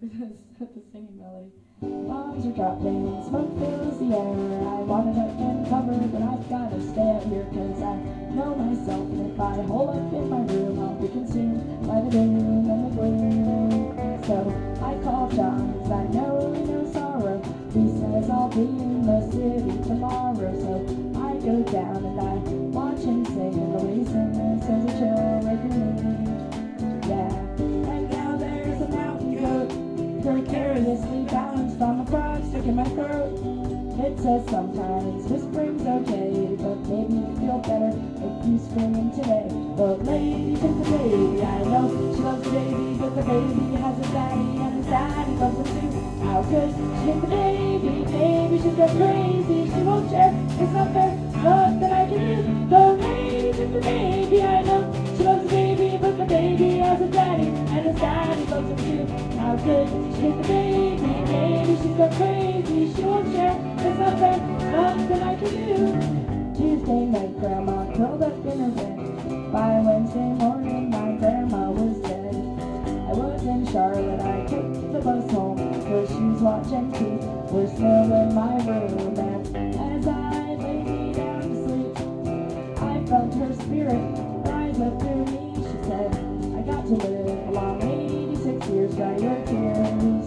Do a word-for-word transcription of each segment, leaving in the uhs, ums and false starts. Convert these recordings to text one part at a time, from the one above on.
the singing melody. Bombs are dropping, smoke fills the air. I wanna duck and cover, but I've gotta stay out here, cause I know myself, and if I hole up in my room, I'll be consumed by the doom and the gloom. So I call John, cause I know he knows sorrow. He says I'll be in the city tomorrow, so I go down and I watch him sing, and the way he sings sends a chill right through me. Yeah, and now there's a mountain goat, precariously balanced on the frog stuck in my throat. It says sometimes whispering's okay, but maybe you feel better if you scream today. The lady took the baby, I know she loves the baby, but the baby has a daddy, and his daddy loves him too. How could she take the baby? Maybe she's got crazy, she won't share, it's not fair, nothing I can do. The lady took the baby, I know she loves the baby, but the baby has a daddy, and his daddy loves him too. How could she take the baby? Maybe she's got crazy, she won't share, it's not fair, nothing I can do. Tuesday night, grandma curled up in her bed. By Wednesday morning, my grandma was dead. I was in Charlotte, I took the bus home. Her shoes, watch, and teeth were still in my room. And as I lay me down to sleep, I felt her spirit rise up through me. She said, I got to live a long eighty-six years, dry your tears.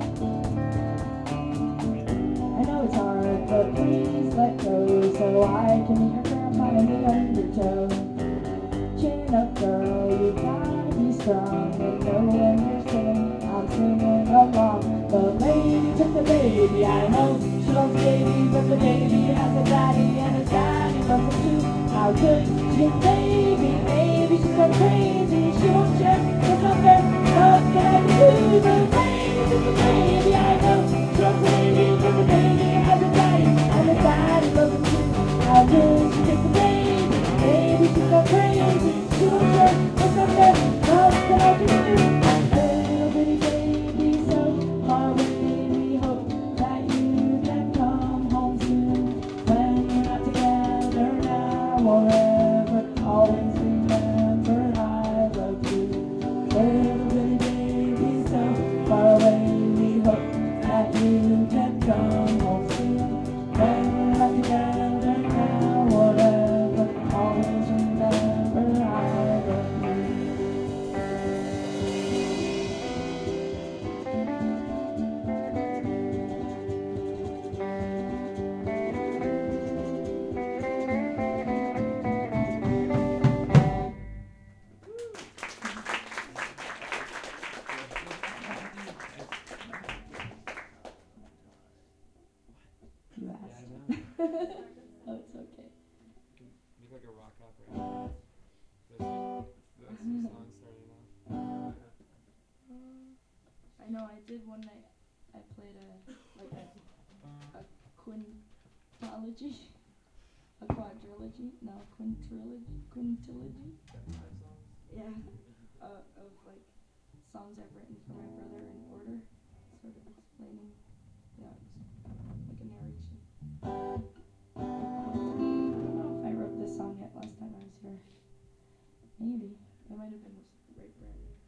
I know it's hard, but please let go, so I can meet your grandpa in the undertow. Chin up, girl, you gotta be strong, and know when you're singing, I'm singing along. The lady took the baby, I know she loves the baby, but the baby has a daddy, and his daddy loves him too. How could she get the baby? Maybe she's gone crazy, she won't share, it's not fair, what can I do? The lady took the baby, I know she loves the baby, but the baby has a daddy, and his daddy loves him too. How could she take the baby? Maybe she's gone crazy, she won't share, it's not fair, what can I do? Little bitty baby, so far away, we hope that you can come home soon. When we're not together now or ever, always remember I love you. Little bitty baby, so far away, we hope that you can come home soon. When we're not together now or ever, always remember I love you. You asked. Oh, it's okay. Make like a rock opera. That's, that's the song starting off. I know I did one night. I played a like a, a quintology, a quadrilogy, no quintrilogy, quintilogy. Yeah, uh, of like songs I've written for my brother in order, sort of explaining. Yeah, it's like a narration. I don't know if I wrote this song yet last time I was here. Maybe. It might have been right brand new.